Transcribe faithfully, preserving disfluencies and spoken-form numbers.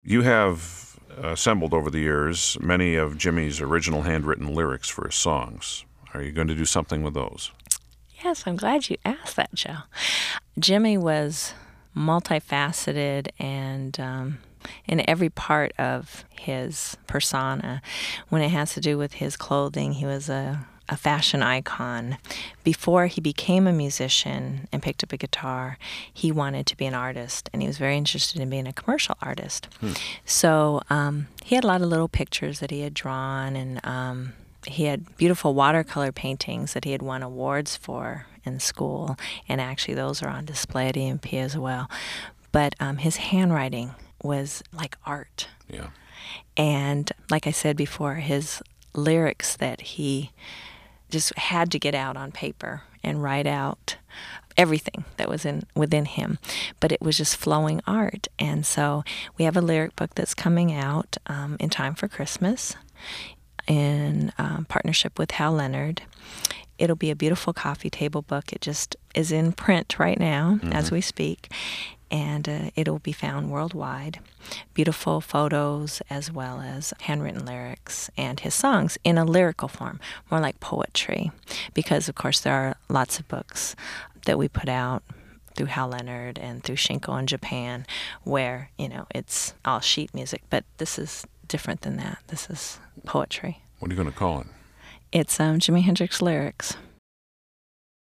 You have assembled over the years many of Jimmy's original handwritten lyrics for his songs. Are you going to do something with those? Yes, I'm glad you asked that, Joe. Jimmy was multifaceted and um, in every part of his persona. When it has to do with his clothing, he was a, a fashion icon. Before he became a musician and picked up a guitar, he wanted to be an artist, and he was very interested in being a commercial artist. Hmm. So um, he had a lot of little pictures that he had drawn, and um, he had beautiful watercolor paintings that he had won awards for in school, and actually those are on display at E M P as well. But um, his handwriting was like art. Yeah. And like I said before, his lyrics that he just had to get out on paper and write out everything that was in within him, but it was just flowing art. And so we have a lyric book that's coming out um, in time for Christmas in um, partnership with Hal Leonard. It'll be a beautiful coffee table book. It just is in print right now mm-hmm. as we speak, and uh, it'll be found worldwide. Beautiful photos as well as handwritten lyrics and his songs in a lyrical form, more like poetry, because of course there are lots of books that we put out through Hal Leonard and through Shinko in Japan where, you know, it's all sheet music, but this is different than that. This is poetry. What are you going to call it? It's um, Jimi Hendrix lyrics.